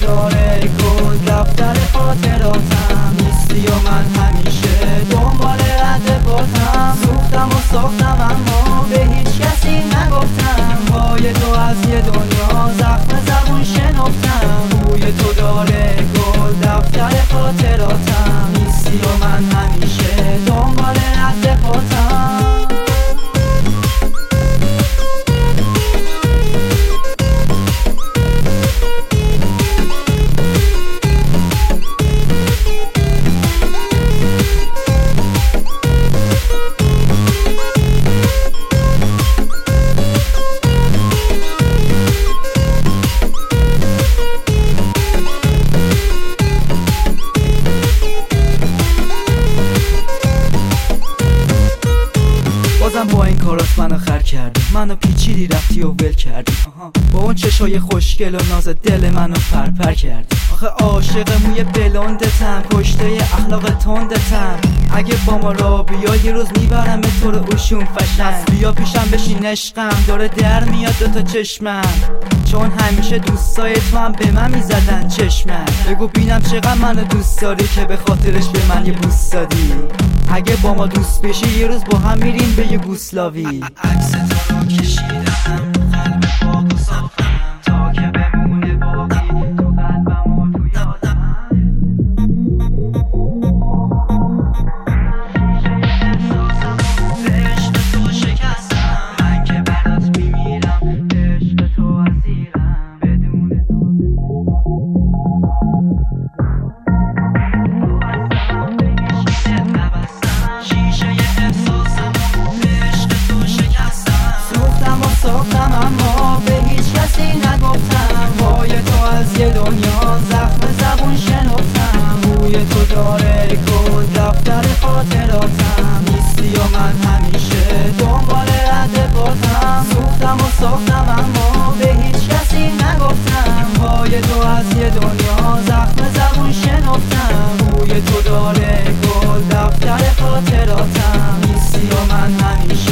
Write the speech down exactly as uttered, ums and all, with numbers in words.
داره گل دفتر خاطراتم نیستی و من همیشه دنبال رد باتم سوختم و ساختم اما به هیچ کسی نگفتم پای تو از یه دنیا زخم زبون شنفتم بوی تو داره گل دفتر خاطراتم نیستی و من همیشه دنبال رد باتم بازم با این کارات منو خر کردی منو پیچیدی رفتی و ول کردی با اون چشای خوشگل و ناز دل منو پرپر کردی آخه عاشق موی بلندتم کشته اخلاق تندتم اگه با ما را بیا یه روز میبرم به طور اوشون فشن بیا پیشم بشین عشقم داره در میاد دوتا چشمم چون همیشه دوستای تو هم به من میزدن چشمم بگو بینم چقدر منو دوست داری که به خاطرش به من یه بوس دادی اگه با ما دوست بشی یه روز با هم میریم به یه گوسلاوی عکس تو رو کشیدم قلب پاک و ساختم تا که بمونه باقی تو قلبم و تو یادم به عشق تو شکستم من که برات میمیرم به عشق تو اسیرم بدون ساختم اما به هیچ کسی نگفتم پای تو از یه دنیا زخم زبون شنفتم بوی تو داره گل دفتر خاطراتم نیستی و من همیشه دنبال رد باتم سوختم و ساختم اما به هیچ کسی نگفتم پای تو از یه دنیا زخم زبون شنفتم بوی تو داره گل دفتر خاطراتم نیستی و من همیشه